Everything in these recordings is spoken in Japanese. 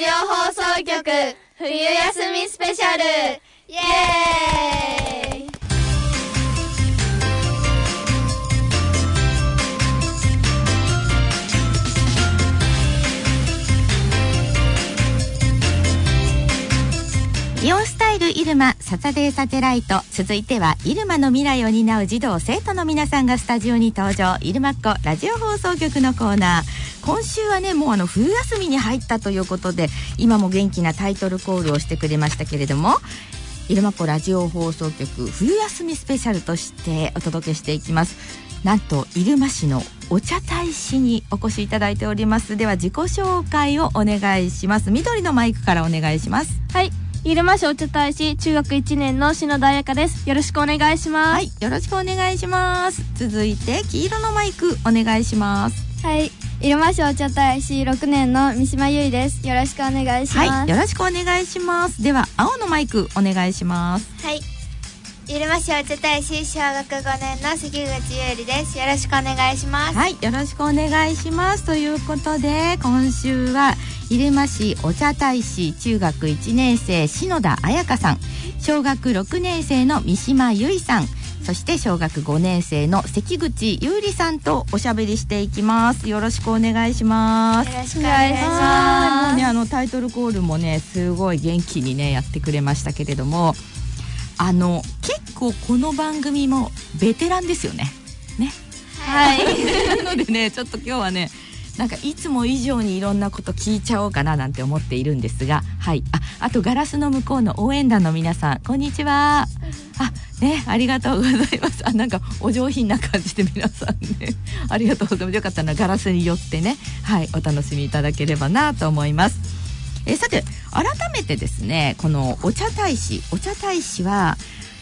ジオ放送局冬休みスペシャル、イエーイ。 イオンスタイルイルマサタデーサテライト、続いてはイルマの未来を担う児童生徒の皆さんがスタジオに登場。イルマっ子ラジオ放送局のコーナー、今週はね、もう冬休みに入ったということで、今も元気なタイトルコールをしてくれましたけれども、イルマっ子ラジオ放送局冬休みスペシャルとしてお届けしていきます。なんと入間市のお茶大使にお越しいただいております。では自己紹介をお願いします。緑のマイクからお願いします。 はい、入間市お茶大使中学1年の篠田彩香です。よろしくお願いします。 はい、よろしくお願いします。続いて黄色のマイクお願いします。 はい、入間市お茶大使6年の三島優衣です。よろしくお願いします。 はい、よろしくお願いします。では青のマイクお願いします。 はい、入間市お茶大使小学5年の関口優里です。よろしくお願いします。 はい、よろしくお願いします。ということで今週は入間市お茶大使中学1年生篠田彩香さん、小学6年生の三島由衣さん、そして小学5年生の関口優里さんとおしゃべりしていきます。よろしくお願いします。 よろしくお願いします。 もうね、タイトルコールもねすごい元気にねやってくれましたけれども、結構この番組もベテランですよね。 はいなのでね、ちょっと今日はね、なんかいつも以上にいろんなこと聞いちゃおうかななんて思っているんですが、はい、あとガラスの向こうの応援団の皆さん、こんにちは。ありがとうございます。なんかお上品な感じで皆さんねありがとうございます。よかったらガラスに寄ってね、はい、お楽しみいただければなと思います。さて改めてですね、このお茶大使は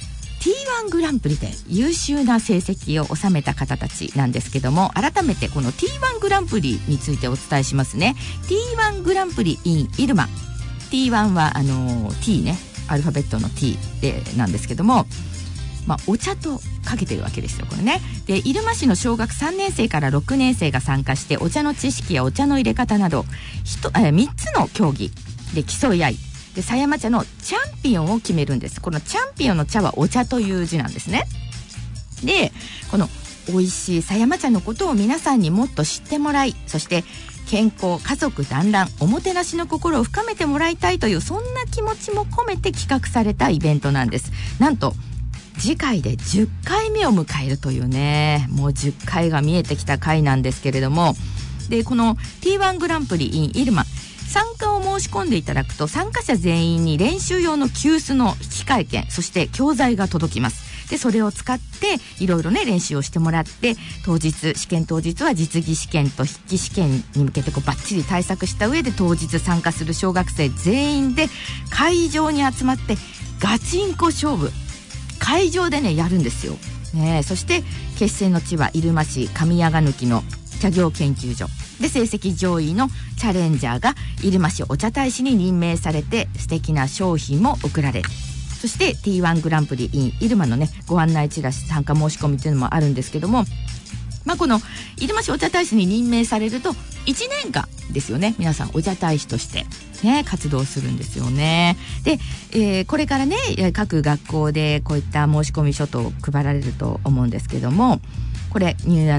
T1 グランプリで優秀な成績を収めた方たちなんですけども、改めてこの T1 グランプリについてお伝えしますね。 T1 グランプリ in 入間、 T1 はT ね、アルファベットの T でなんですけども、お茶とかけてるわけですよこれね。で入間市の小学3年生から6年生が参加して、お茶の知識やお茶の入れ方など3つの競技で競い合いで、狭山茶のチャンピオンを決めるんです。このチャンピオンの茶はお茶という字なんですね。でこの美味しい狭山茶のことを皆さんにもっと知ってもらい、そして健康、家族団らん、おもてなしの心を深めてもらいたいという、そんな気持ちも込めて企画されたイベントなんです。なんと次回で10回目を迎えるというね、もう10回が見えてきた回なんですけれども、でこの T1 グランプリ in 入間、参加を申し込んでいただくと参加者全員に練習用の急須の引換券、そして教材が届きます。でそれを使っていろいろね練習をしてもらって、試験当日は実技試験と筆記試験に向けてバッチリ対策した上で、当日参加する小学生全員で会場に集まってガチンコ勝負、会場でねやるんですよ、ね。そして決戦の地は入間市上谷抜の茶業研究所で、成績上位のチャレンジャーが入間市お茶大使に任命されて素敵な商品も贈られる。そして T1 グランプリ in 入間のねご案内チラシ、参加申し込みというのもあるんですけども、この入間市お茶大使に任命されると1年間ですよね、皆さんお茶大使としてね活動するんですよね。で、これからね各学校でこういった申し込み書と配られると思うんですけども、これ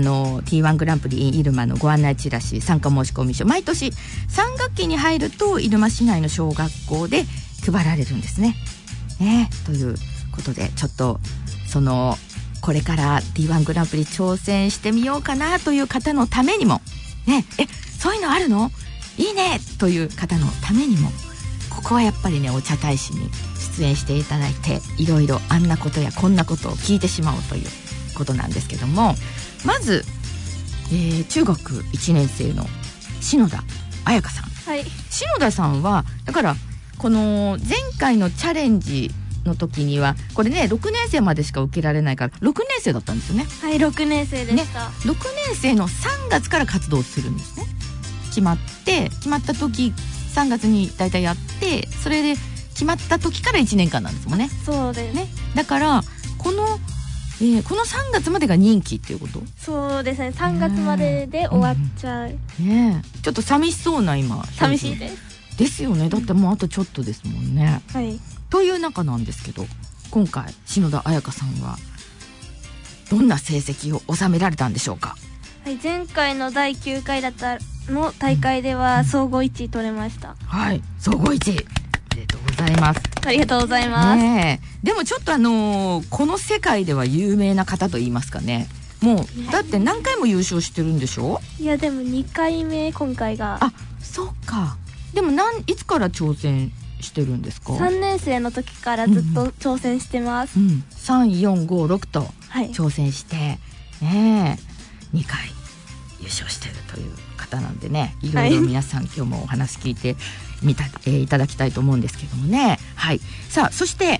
T1 グランプリ in 入間のご案内チラシ、参加申し込み書、毎年3学期に入ると入間市内の小学校で配られるんですね。ということで、ちょっとこれから T1 グランプリ挑戦してみようかなという方のためにもね、そういうのあるのいいねという方のためにも、ここはやっぱりねお茶大使に出演していただいて、いろいろあんなことやこんなことを聞いてしまおうということなんですけども、まず、中学1年生の篠田彩香さん、 はい、 篠田さんはだからこの前回のチャレンジの時にはこれね6年生までしか受けられないから6年生だったんですよね。 はい、6年生でした、 6年生の3月から活動するんですね。決まった時3月にだいたいやって、それで決まった時から1年間なんですもんね。 そうですね。 だからこの3月までが任期っていうこと？ そうですね、3月までで終わっちゃう、 ちょっと寂しそうな今寂しいです。 ですよね。だってもうあとちょっとですもんね。 はい。 という中なんですけど、今回篠田彩香さんはどんな成績を収められたんでしょうか。 はい、前回の第9回だったの大会では総合1位取れました。 はい、総合1位。ありがとうございます。 ありがとうございます。 ねえ、でもちょっとこの世界では有名な方と言いますかね。もうだって何回も優勝してるんでしょ。 いやでも2回目今回が。 あ、そっか。でもいつから挑戦してるんですか。 3年生の時からずっと挑戦してます。 3、4、5、6と挑戦して、ねえ、2回優勝してるという方なんでね、いろいろ皆さん、今日もお話聞いていただきたいと思うんですけどもね。はい。さあ、そして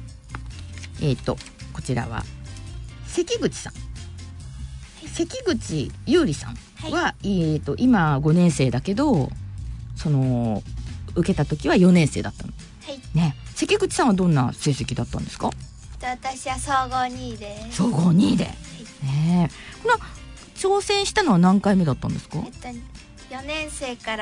こちらは関口さん、関口優里さんは、今5年生だけど、受けた時は4年生だったの。 はいね。関口さんはどんな成績だったんですか。 私は総合2位です。 総合2位で、ね、この挑戦したのは何回目だったんですか。 4年生から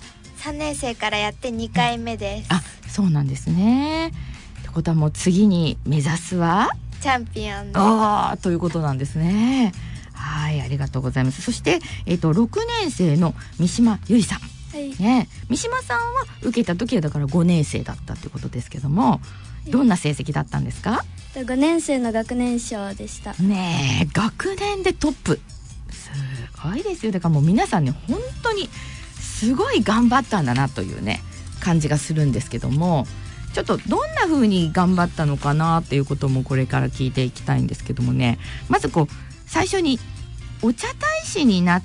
3年生からやって2回目です。 あ、そうなんですね。ってことはもう次に目指すはチャンピオンです。ということなんですね。はい、ありがとうございます。そして、6年生の三島由依さん、ね、三島さんは受けた時はだから5年生だったということですけども、どんな成績だったんですか。 5年生の学年賞でしたね。学年でトップ、すごいですよ。だからもう皆さんね、本当にすごい頑張ったんだなというね感じがするんですけども、ちょっとどんな風に頑張ったのかなっていうこともこれから聞いていきたいんですけどもね。まず最初にお茶大使になって、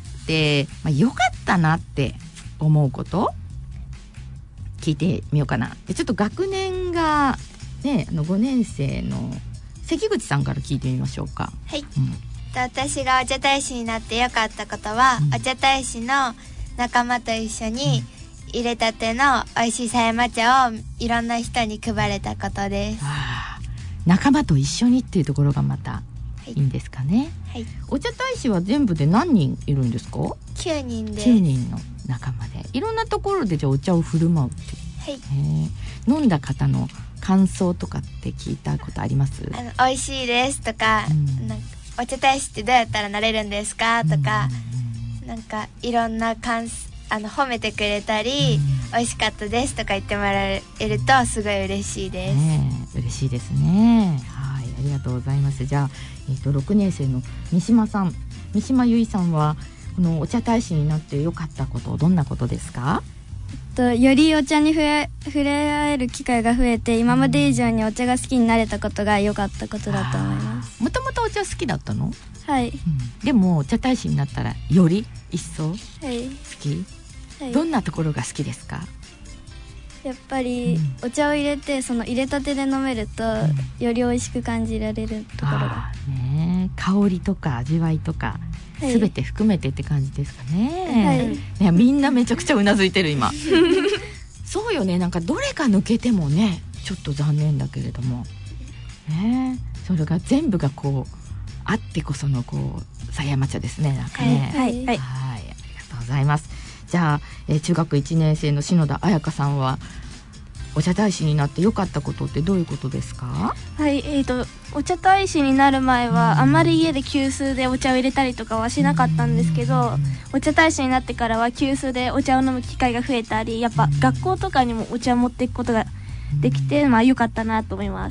よかったなって思うこと聞いてみようかな。でちょっと学年がね、5年生の関口さんから聞いてみましょうか。 はい、私がお茶大使になってよかったことは、お茶大使の仲間と一緒に入れたての美味しい狭山茶をいろんな人に配れたことです。 仲間と一緒にっていうところがまたいいんですかね。はい、お茶大使は全部で何人いるんですか。 9人です。 9人の仲間でいろんなところでじゃあお茶を振る舞うって。はい、飲んだ方の感想とかって聞いたことあります。 美味しいですとか、なんかお茶大使ってどうやったらなれるんですかとか、なんかいろんな褒めてくれたり、美味しかったですとか言ってもらえるとすごい嬉しいです。 嬉しいですね。はい、ありがとうございます。じゃあ、6年生の三島さん、三島由依さんはこのお茶大使になってよかったこと、どんなことですか。 よりお茶に触れ合える機会が増えて、今まで以上にお茶が好きになれたことが良かったことだと思います。 もともとお茶好きだったの。 はい、 でもお茶大使になったらより一層好き、どんなところが好きですか。 やっぱり、お茶を入れて入れたてで飲めると、より美味しく感じられるところが、香りとか味わいとかすべて含めてって感じですかね。みんなめちゃくちゃうなずいてる今。そうよね。なんかどれか抜けてもね、ちょっと残念だけれどもね、それが全部があってこその狭山茶ですね。なんかね。はい、ありがとうございます。じゃあ、中学1年生の篠田彩香さんはお茶大使になって良かったことってどういうことですか。 はい、お茶大使になる前はあまり家で急須でお茶を入れたりとかはしなかったんですけど、お茶大使になってからは急須でお茶を飲む機会が増えたり、やっぱ学校とかにもお茶を持っていくことができて、良かったなと思います。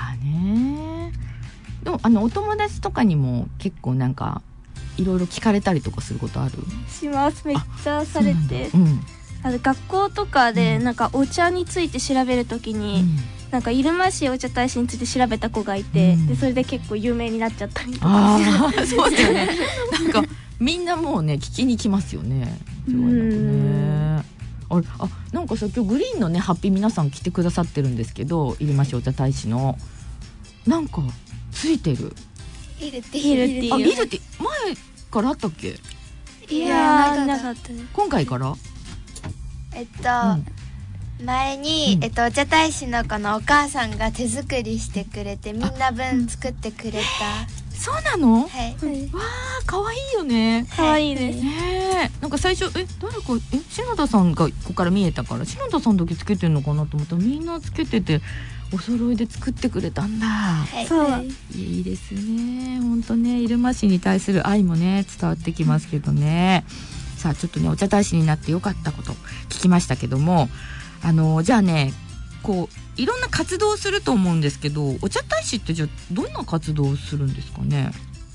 でもお友達とかにも結構なんかいろいろ聞かれたりとかすることある。 します。めっちゃされて、学校とかでなんかお茶について調べるときに、なんか入間市お茶大使について調べた子がいて、でそれで結構有名になっちゃったりとか。 そうですよね。なんかみんなもうね聞きに来ますよね。なんかさ、今日グリーンのねハッピー皆さん来てくださってるんですけど、入間市お茶大使のなんかついてる。 いるっているって前からあったっけ。 いやなかった。 今回から。 前に、お茶大使の子のお母さんが手作りしてくれて、みんな分作ってくれそうなの？ はい。 わあ、可愛いよね。 可愛いです。 ねえ、なんか最初誰か篠田さんがここから見えたから篠田さんだけつけてるのかなと思ったらみんなつけててお揃いで作ってくれたんだ。 はい。 そういいですね。本当ね、入間市に対する愛もね伝わってきますけどね。さあちょっとねお茶大使になってよかったこと聞きましたけども、じゃあねこういろんな活動をすると思うんですけど、お茶大使ってじゃあどんな活動をするんですかね？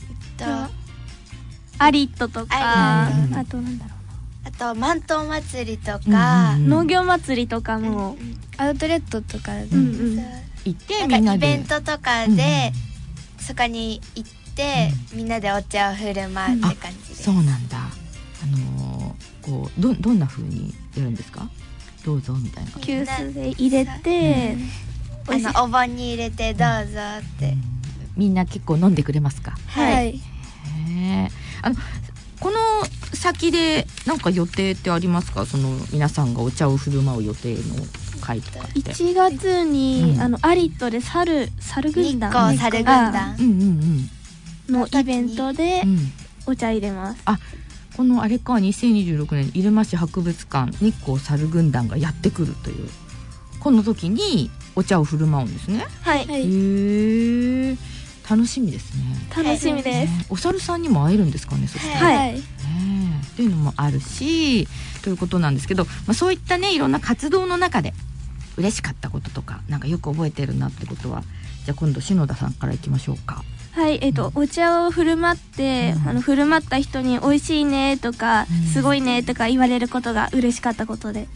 アリットとか、 アリットあとなんだろあと万灯祭りとか、 う、農業祭りとかも、 アウトレットとかで、 行ってなんみんなでかイベントとかで、そこに行って、みんなでお茶を振る舞うって感じです。 そうなんだ。こうどんな風にやるんですか？どうぞみたいな。 急須で入れて、 お盆に入れてどうぞって。 みんな結構飲んでくれますか？ はい。 へえ。この先でなんか予定ってありますか？その皆さんがお茶を振る舞う予定の会とかって。 1月に、アリットで猿軍団、 日光猿軍団のイベントでお茶入れます。 このあれか2026年入間市博物館日光猿軍団がやってくるというこの時にお茶を振る舞うんですね。 はい、 へえ、楽しみですね。 楽しみです。 お猿さんにも会えるんですかね？そしてはい、 っていうのもあるしということなんですけど、そういったねいろんな活動の中で嬉しかったこととかなんかよく覚えてるなってことは、じゃあ今度篠田さんからいきましょうか。 はい、お茶を振る舞って、振る舞った人に美味しいねとか、すごいねとか言われることが嬉しかったことで。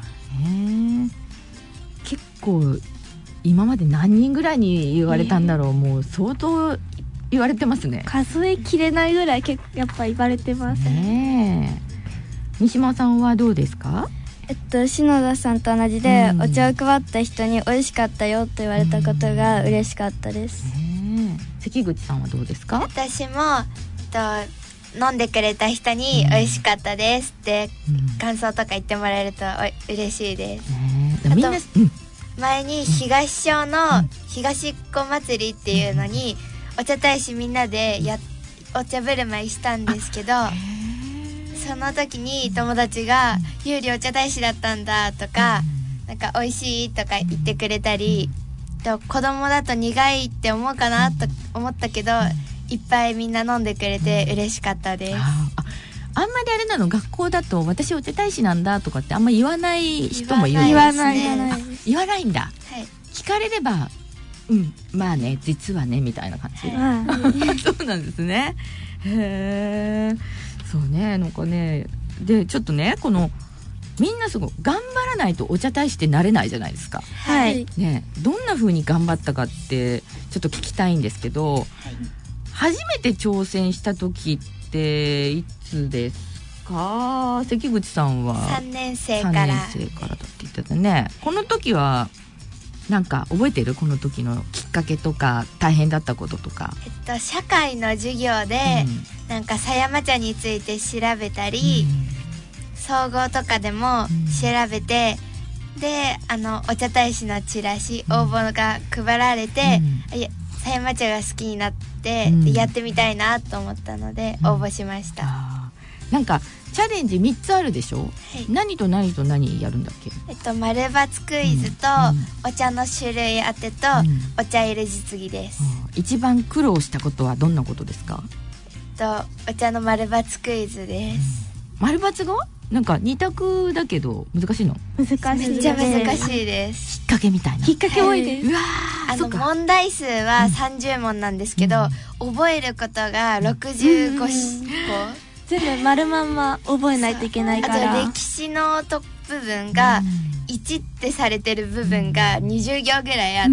結構今まで何人ぐらいに言われたんだろう。もう相当言われてますね。 数えきれないぐらいやっぱ言われてますね。三島さんはどうですか？ 篠田さんと同じで、お茶を配った人に美味しかったよと言われたことが嬉しかったです。 関口さんはどうですか？ 私も飲んでくれた人に美味しかったですって感想とか言ってもらえると嬉しいです。 みんな前に東小の東っ子祭りっていうのにお茶大使みんなでお茶振る舞いしたんですけど、その時に友達が「ゆうりお茶大使だったんだ」とか「なんか美味しい」とか言ってくれたり、子供だと苦いって思うかなと思ったけど、いっぱいみんな飲んでくれて嬉しかったです。 あんまりあれなの、学校だと私お茶大使なんだとかってあんま言わない人もいる。 言わない言わないんだ。 はい、 聞かれればまあね実はねみたいな感じ、そうなんですね。へえ、そうね、なんかね、でちょっとね、このみんなすごい頑張らないとお茶大使ってなれないじゃないですか。 はいね、どんな風に頑張ったかってちょっと聞きたいんですけど、初めて挑戦した時っていつですか？関口さんは 3年生からだって言ってたね。この時はなんか覚えてる？この時のきっかけとか大変だったこととか。 社会の授業で、なんか狭山茶について調べたり、総合とかでも調べて、でお茶大使のチラシ、応募が配られて、狭山茶が好きになって、やってみたいなと思ったので応募しました。 なんかチャレンジ3つあるでしょ？何と何と何やるんだっけ？ 丸×クイズと、お茶の種類当てと、お茶入れ実技です。 一番苦労したことはどんなことですか？ お茶の丸×クイズです。 丸×がなんか2択だけど難しいの？ 難しい。 めっちゃ難しいです。 引っ掛けみたいな。 引っ掛け多いです。 うわー、問題数は30問なんですけど、覚えることが65個。 全部丸まんま覚えないといけないから。 あと歴史の部分が1ってされてる部分が20行ぐらいあって、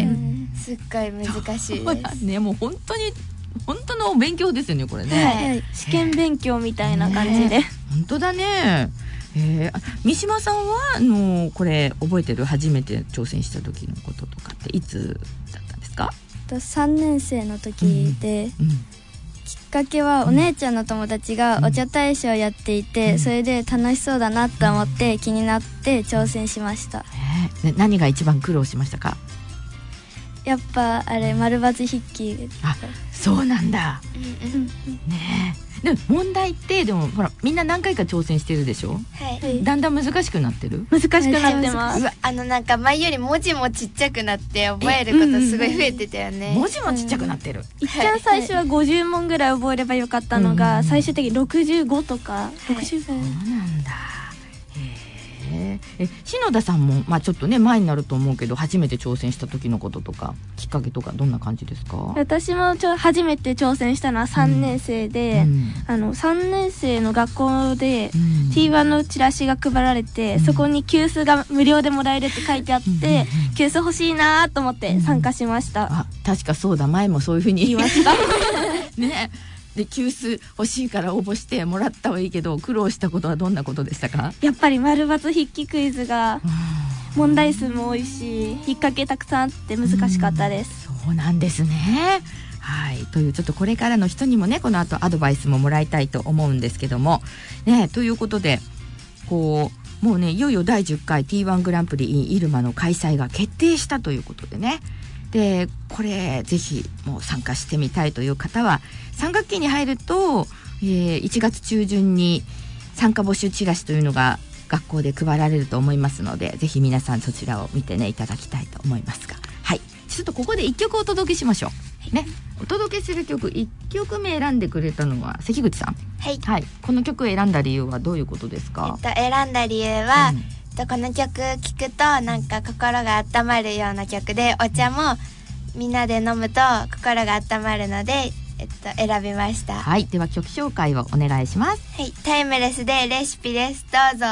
すっごい難しいですね。もう本当の勉強ですよねこれね。 はい、試験勉強みたいな感じで。 本当だね。三島さんはこれ覚えてる？初めて挑戦した時のこととかっていつだったんですか ？3年生の時で、きっかけはお姉ちゃんの友達がお茶大使をやっていて、それで楽しそうだなと思って気になって挑戦しました。 何が一番苦労しましたか？ やっぱあれ丸抜筆記。 あ、そうなんだうんうん。 ねえ。でも問題ってでもほらみんな何回か挑戦してるでしょ。 はい。 だんだん難しくなってる。 難しくなってます。 うわ、なんか前より文字もちっちゃくなって覚えることすごい増えてたよね。 文字もちっちゃくなってる。 いっちゃん最初は50問ぐらい覚えればよかったのが、最終的に65とか60 そうなんだ。篠田さんも、まあ、ちょっとね前になると思うけど初めて挑戦した時のこととかきっかけとかどんな感じですか？ 私も初めて挑戦したのは3年生で、3年生の学校で T1 のチラシが配られて、そこに急須が無料でもらえるって書いてあって、急須欲しいなと思って参加しました。 あ、確かそうだ、前もそういうふうに言いましたね。で急須欲しいから応募してもらったはいいけど苦労したことはどんなことでしたか？ やっぱり丸抜筆記クイズが問題数も多いし引っ掛けたくさんあって難しかったです。 そうなんですね。はい、というちょっとこれからの人にもねこの後アドバイスももらいたいと思うんですけどもね、ということでこうもうねいよいよ第10回 T1 グランプリ in 入間の開催が決定したということでね、でこれぜひもう参加してみたいという方は3学期に入ると、1月中旬に参加募集チラシというのが学校で配られると思いますのでぜひ皆さんそちらを見てねいただきたいと思いますが、はい、ちょっとここで1曲お届けしましょう、ね、お届けする曲1曲目選んでくれたのは関口さん。 はい、 はい、この曲を選んだ理由はどういうことですか？ 選んだ理由は、この曲聴くとなんか心が温まるような曲でお茶もみんなで飲むと心が温まるので、選びました。 はい、では曲紹介をお願いします。 はい、タイムレスでレシピです。どうぞ。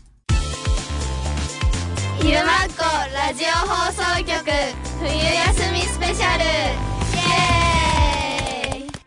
昼間っこラジオ放送局冬休みスペシャル、イエーイ。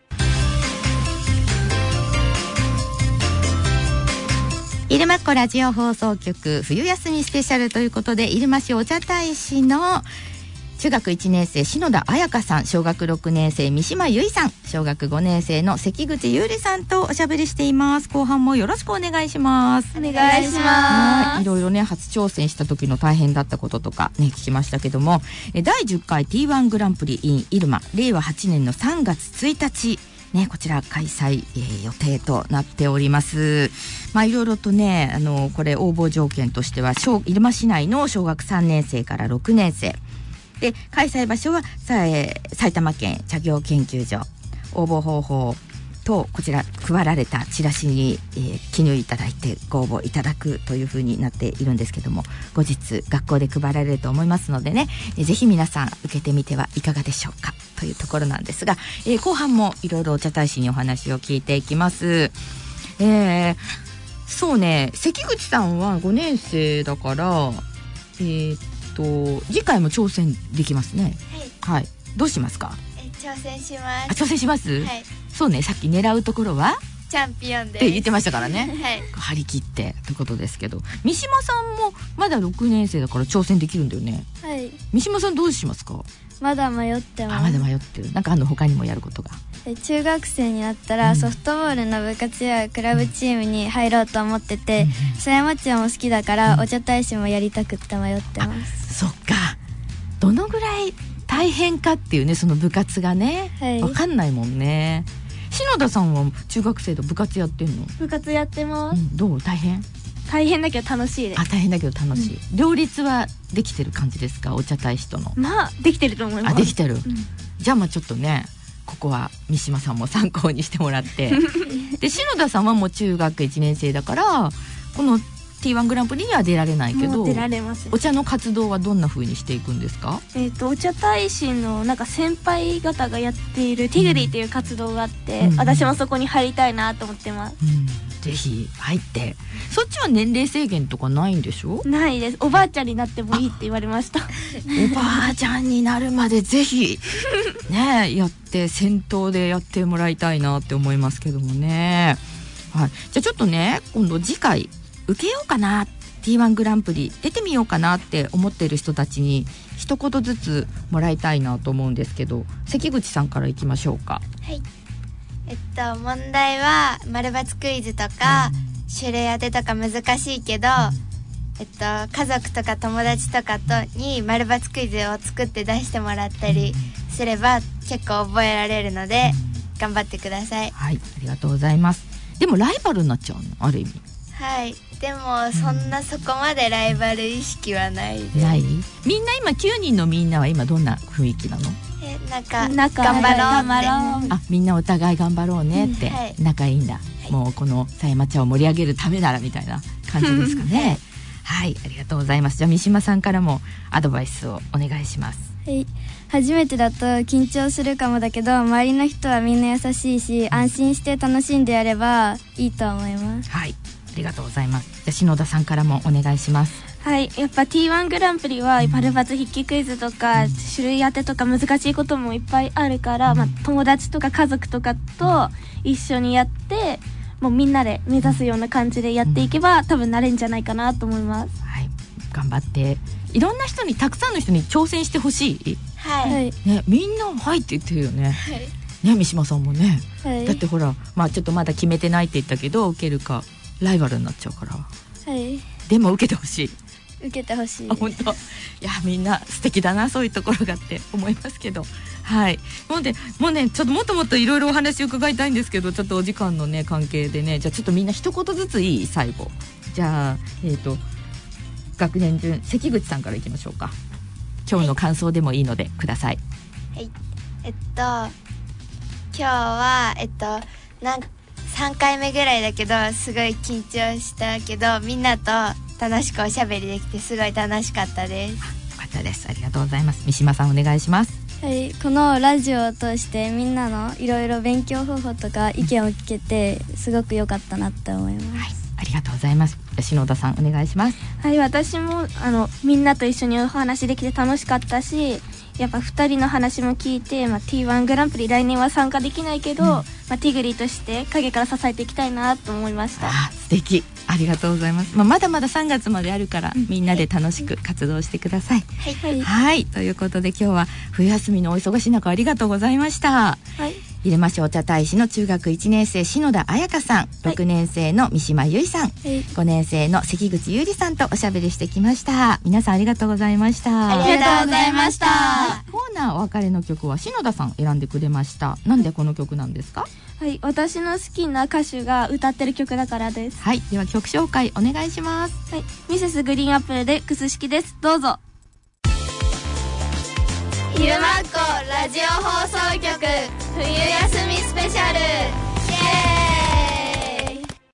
入間っ子ラジオ放送局冬休みスペシャルということで入間市お茶大使の中学1年生篠田彩香さん、小学6年生三島由衣さん、小学5年生の関口優里さんとおしゃべりしています。後半もよろしくお願いします。 お願いします。 いろいろね初挑戦した時の大変だったこととかね聞きましたけども、第10回 T1 グランプリ in 入間令和8年の3月1日ね、こちら開催、予定となっております。まあいろいろとねこれ応募条件としては入間市内の小学3年生から6年生で、開催場所は埼玉県茶業研究所。応募方法とこちら配られたチラシに、記入いただいてご応募いただくというふうになっているんですけども、後日学校で配られると思いますのでね、ぜひ皆さん受けてみてはいかがでしょうかというところなんですが、後半もいろいろお茶大使にお話を聞いていきます。そうね、関口さんは5年生だから次回も挑戦できますね。はい、はい、どうしますか？ 挑戦します。 挑戦します、 はい、 そうね、さっき狙うところはチャンピオンですって言ってましたからね、 はい、 張り切ってということですけど、三島さんもまだ6年生だから挑戦できるんだよね。 はい。 三島さんどうしますか？ まだ迷ってます。 まだ迷ってる。なんか他にもやることが。 中学生になったら、ソフトボールの部活やクラブチームに入ろうと思ってて、狭山町も好きだから、お茶大使もやりたくって迷ってます。 そっか。どのぐらい大変かっていうね、その部活がね、わかんないもんね。篠田さんは中学生と部活やってんの？ 部活やってます。 どう？大変？ 大変だけど楽しいです。 大変だけど楽しい、両立はできてる感じですか？お茶大使との。 まあできてると思います。 できてる、じゃあちょっとね、ここは三島さんも参考にしてもらってで篠田さんはもう中学1年生だからこの T1 グランプリには出られないけど、 出られます。 お茶の活動はどんな風にしていくんですか？ お茶大使のなんか先輩方がやっているティグリーっていう活動があって、私もそこに入りたいなと思ってます。 ぜひ入って。そっちは年齢制限とかないんでしょ？ ないです。おばあちゃんになってもいいって言われました。 おばあちゃんになるまでぜひねやって先頭でやってもらいたいなって思いますけどもね。はい、じゃあちょっとね今度次回受けようかな T1 グランプリ出てみようかなって思っている人たちに一言ずつもらいたいなと思うんですけど、関口さんからいきましょうか。 はい、問題は丸抜クイズとか、種類当てとか難しいけど、 家族とか友達とかに丸×クイズを作って出してもらったりすれば結構覚えられるので頑張ってください。 はい、ありがとうございます。でもライバルになっちゃうの、ある意味。 はい、でもそんなそこまでライバル意識はないです。 ない？みんな今9人のみんなは今どんな雰囲気なの？ なんか頑張ろうって。 あ、みんなお互い頑張ろうねってはい仲いいんだ、もうこの狭山茶を盛り上げるためならみたいな感じですかね。はい、ありがとうございます。じゃあ三島さんからもアドバイスをお願いします。 はい、初めてだと緊張するかもだけど、周りの人はみんな優しいし、安心して楽しんでやればいいと思います。 はい、ありがとうございます。じゃあ篠田さんからもお願いします。 はい、やっぱ T1 グランプリは丸×筆記クイズとか種類当てとか難しいこともいっぱいあるから、友達とか家族とかと一緒にやってもうみんなで目指すような感じでやっていけば、多分なれんじゃないかなと思います。 はい、頑張っていろんな人に、たくさんの人に挑戦してほしい。 はい、 はい、 ね、みんなはいって言ってるよね。 はい、 ね、三島さんもね、 はい、 だってほら、ちょっとまだ決めてないって言ったけど受けるかライバルになっちゃうから、 はい、 でも受けてほしい。 受けてほしいあ、本当。いや、みんな素敵だな、そういうところがって思いますけど、はい。もうねちょっともっともっといろいろお話を伺いたいんですけど、ちょっとお時間のね関係でね、じゃあちょっとみんな一言ずついい？最後じゃあ学年順関口さんからいきましょうか。今日の感想でもいいのでください。 はい、今日は3回目ぐらいだけどすごい緊張したけど、みんなと楽しくおしゃべりできてすごい楽しかったです。 よかったです。ありがとうございます。三島さんお願いします。 はい、このラジオを通してみんなのいろいろ勉強方法とか意見を聞けてすごく良かったなって思います。 はい、ありがとうございます。篠田さんお願いします。 はい、私もみんなと一緒にお話できて楽しかったし、やっぱ2人の話も聞いて、T1 グランプリ来年は参加できないけど、ティグリーとして陰から支えていきたいなと思いました。 素敵、ありがとうございます。まだまだ3月まであるから、みんなで楽しく活動してください。 はい、 はい、ということで今日は冬休みのお忙しい中ありがとうございました。 はい、 入間市お茶大使の中学1年生篠田彩香さん、6年生の三島由衣さん、5年生の関口優里さんとおしゃべりしてきました。皆さんありがとうございました。 ありがとうございました。 コーナーお別れの曲は篠田さん選んでくれました。なんでこの曲なんですか？ はい、私の好きな歌手が歌ってる曲だからです。 はい、では曲紹介お願いします。 はい、ミセスグリーンアップルでクス式です。どうぞ。 昼間っこラジオ放送局冬休みスペシャル。